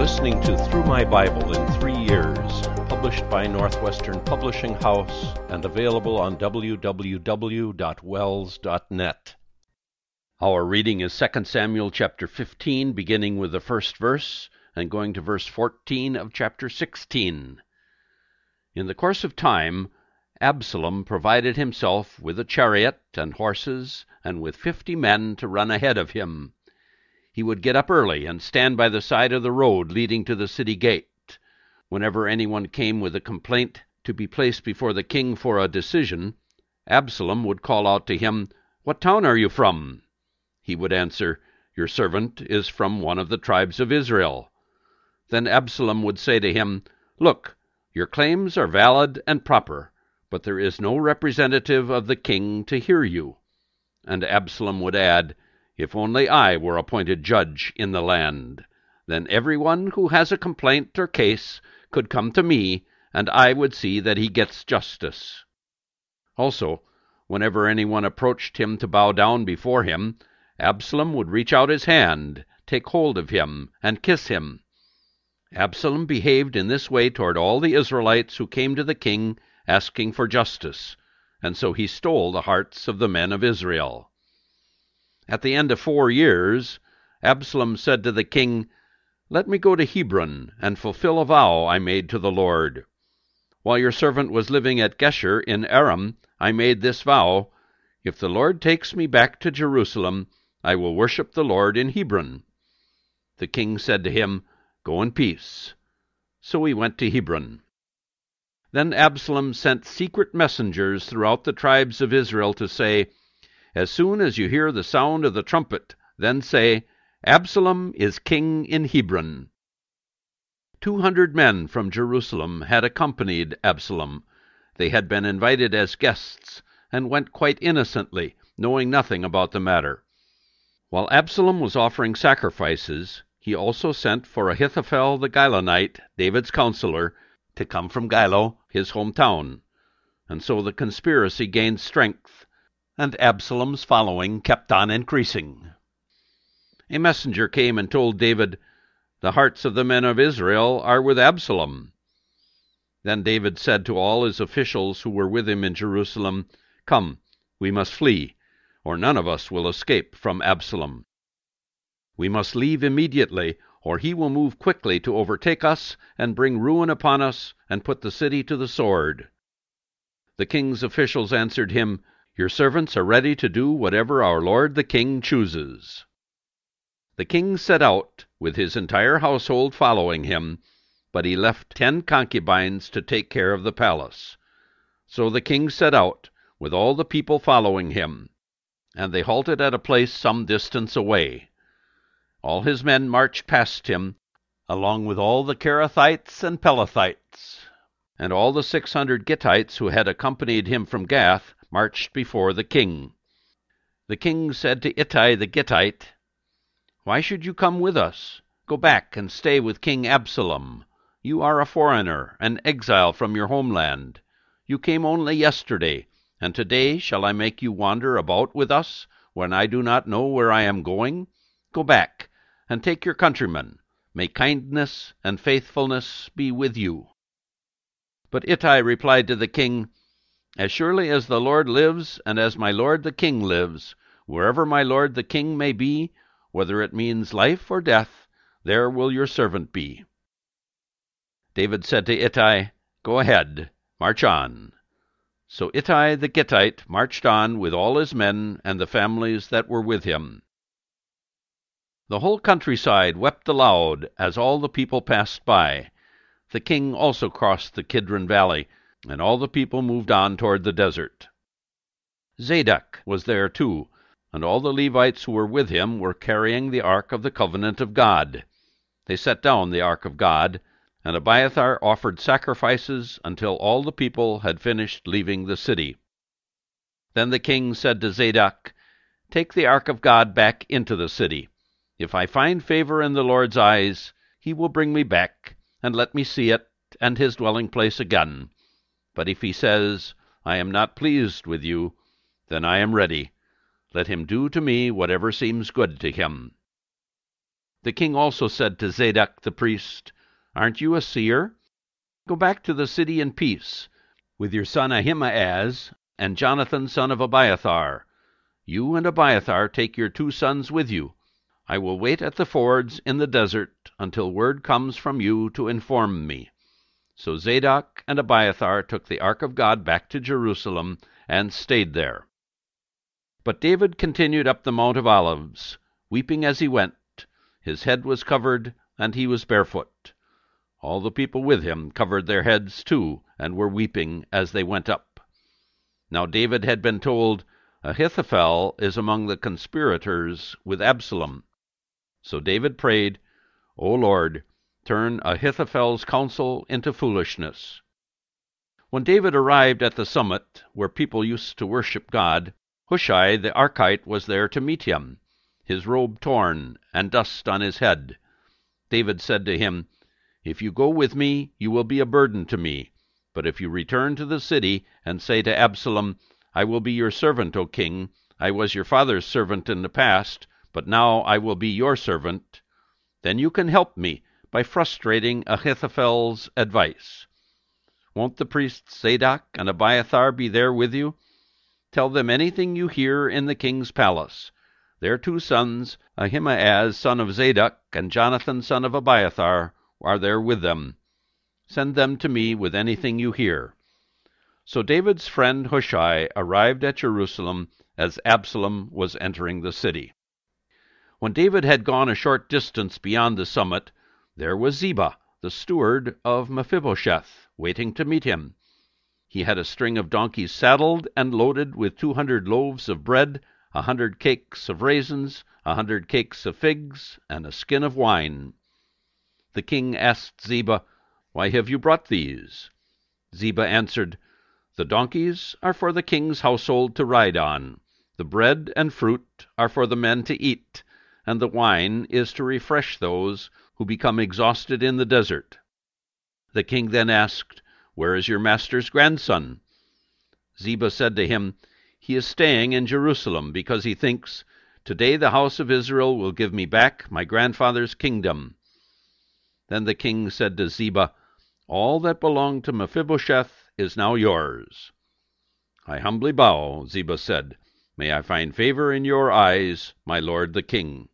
listening to Through My Bible in 3 Years, published by Northwestern Publishing House and available on www.wells.net. Our reading is 2 Samuel chapter 15, beginning with the first verse and going to verse 14 of chapter 16. In the course of time, Absalom provided himself with a chariot and horses and with 50 men to run ahead of him. He would get up early and stand by the side of the road leading to the city gate. Whenever anyone came with a complaint to be placed before the king for a decision, Absalom would call out to him, "What town are you from?" He would answer, "Your servant is from one of the tribes of Israel." Then Absalom would say to him, "Look, your claims are valid and proper, but there is no representative of the king to hear you." And Absalom would add, "If only I were appointed judge in the land, then everyone who has a complaint or case could come to me, and I would see that he gets justice." Also, whenever anyone approached him to bow down before him, Absalom would reach out his hand, take hold of him, and kiss him. Absalom behaved in this way toward all the Israelites who came to the king asking for justice, and so he stole the hearts of the men of Israel. At the end of 4 years, Absalom said to the king, "Let me go to Hebron and fulfill a vow I made to the Lord. While your servant was living at Geshur in Aram, I made this vow, if the Lord takes me back to Jerusalem, I will worship the Lord in Hebron." The king said to him, "Go in peace." So he went to Hebron. Then Absalom sent secret messengers throughout the tribes of Israel to say, "As soon as you hear the sound of the trumpet, then say, 'Absalom is king in Hebron.'" 200 men from Jerusalem had accompanied Absalom. They had been invited as guests, and went quite innocently, knowing nothing about the matter. While Absalom was offering sacrifices, he also sent for Ahithophel the Gilonite, David's counselor, to come from Gilo, his hometown. And so the conspiracy gained strength, and Absalom's following kept on increasing. A messenger came and told David, "The hearts of the men of Israel are with Absalom." Then David said to all his officials who were with him in Jerusalem, "Come, we must flee, or none of us will escape from Absalom. We must leave immediately, or he will move quickly to overtake us and bring ruin upon us and put the city to the sword." The king's officials answered him, "Your servants are ready to do whatever our lord the king chooses." The king set out, with his entire household following him, but he left 10 concubines to take care of the palace. So the king set out, with all the people following him, and they halted at a place some distance away. All his men marched past him, along with all the Kerethites and Pelethites, and all the 600 Gittites who had accompanied him from Gath marched before the king. The king said to Ittai the Gittite, "Why should you come with us? Go back and stay with King Absalom. You are a foreigner, an exile from your homeland. You came only yesterday, and today shall I make you wander about with us, when I do not know where I am going? Go back, and take your countrymen. May kindness and faithfulness be with you." But Ittai replied to the king, "As surely as the Lord lives, and as my lord the king lives, wherever my lord the king may be, whether it means life or death, there will your servant be." David said to Ittai, "Go ahead, march on." So Ittai the Gittite marched on with all his men and the families that were with him. The whole countryside wept aloud as all the people passed by. The king also crossed the Kidron Valley, and all the people moved on toward the desert. Zadok was there too, and all the Levites who were with him were carrying the ark of the covenant of God. They set down the ark of God, and Abiathar offered sacrifices until all the people had finished leaving the city. Then the king said to Zadok, "Take the ark of God back into the city. If I find favor in the Lord's eyes, he will bring me back, and let me see it and his dwelling place again. But if he says, 'I am not pleased with you,' then I am ready. Let him do to me whatever seems good to him." The king also said to Zadok the priest, "Aren't you a seer? Go back to the city in peace, with your son Ahimaaz and Jonathan son of Abiathar. You and Abiathar take your 2 sons with you. I will wait at the fords in the desert until word comes from you to inform me." So Zadok and Abiathar took the ark of God back to Jerusalem and stayed there. But David continued up the Mount of Olives, weeping as he went. His head was covered, and he was barefoot. All the people with him covered their heads too, and were weeping as they went up. Now David had been told, "Ahithophel is among the conspirators with Absalom." So David prayed, "O Lord, turn Ahithophel's counsel into foolishness." When David arrived at the summit, where people used to worship God, Hushai the Archite was there to meet him, his robe torn, and dust on his head. David said to him, "If you go with me, you will be a burden to me. But if you return to the city and say to Absalom, 'I will be your servant, O king. I was your father's servant in the past, but now I will be your servant,' then you can help me by frustrating Ahithophel's advice. Won't the priests Zadok and Abiathar be there with you? Tell them anything you hear in the king's palace. Their 2 sons, Ahimaaz son of Zadok and Jonathan son of Abiathar, are there with them. Send them to me with anything you hear." So David's friend Hushai arrived at Jerusalem as Absalom was entering the city. When David had gone a short distance beyond the summit, there was Ziba, the steward of Mephibosheth, waiting to meet him. He had a string of donkeys saddled and loaded with 200 loaves of bread, 100 cakes of raisins, 100 cakes of figs, and a skin of wine. The king asked Ziba, "Why have you brought these?" Ziba answered, "The donkeys are for the king's household to ride on. The bread and fruit are for the men to eat, and the wine is to refresh those who become exhausted in the desert." The king then asked, "Where is your master's grandson?" Ziba said to him, "He is staying in Jerusalem because he thinks, 'Today the house of Israel will give me back my grandfather's kingdom.'" Then the king said to Ziba, "All that belonged to Mephibosheth is now yours." "I humbly bow," Ziba said. "May I find favor in your eyes, my lord the king."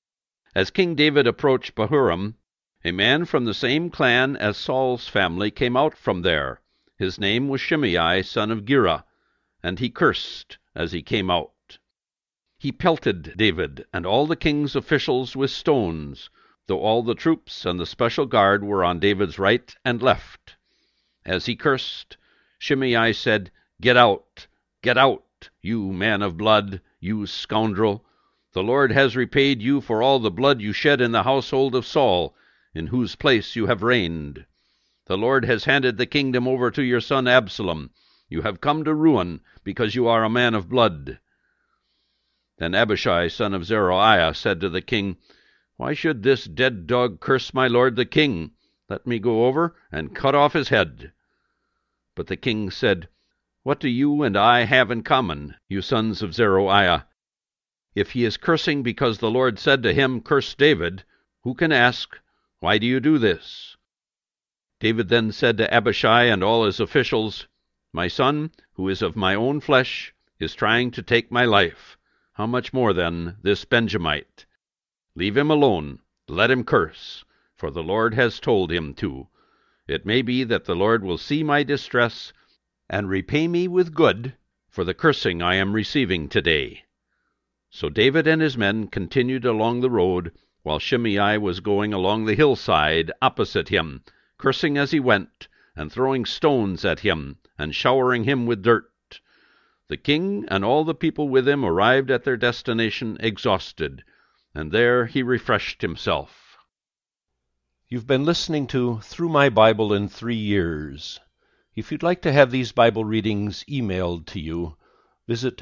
As King David approached Bahurim, a man from the same clan as Saul's family came out from there. His name was Shimei, son of Gera, and he cursed as he came out. He pelted David and all the king's officials with stones, though all the troops and the special guard were on David's right and left. As he cursed, Shimei said, "Get out, you man of blood, you scoundrel. The Lord has repaid you for all the blood you shed in the household of Saul, in whose place you have reigned. The Lord has handed the kingdom over to your son Absalom. You have come to ruin because you are a man of blood." Then Abishai, son of Zeruiah, said to the king, "Why should this dead dog curse my lord the king? Let me go over and cut off his head." But the king said, "What do you and I have in common, you sons of Zeruiah? If he is cursing because the Lord said to him, 'Curse David,' who can ask, 'Why do you do this?'" David then said to Abishai and all his officials, "My son, who is of my own flesh, is trying to take my life. How much more, then, this Benjamite? Leave him alone, let him curse, for the Lord has told him to. It may be that the Lord will see my distress and repay me with good for the cursing I am receiving today." So David and his men continued along the road, while Shimei was going along the hillside opposite him, cursing as he went, and throwing stones at him, and showering him with dirt. The king and all the people with him arrived at their destination exhausted, and there he refreshed himself. You've been listening to Through My Bible in 3 Years. If you'd like to have these Bible readings emailed to you, visit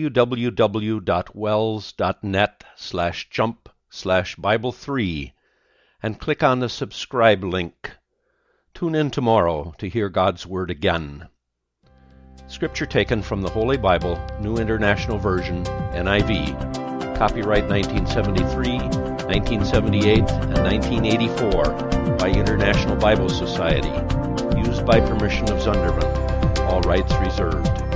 www.wells.net/jump/Bible3 and click on the subscribe link. Tune in tomorrow to hear God's Word again. Scripture taken from the Holy Bible, New International Version, NIV. Copyright 1973, 1978, and 1984 by International Bible Society. Used by permission of Zunderman. All rights reserved.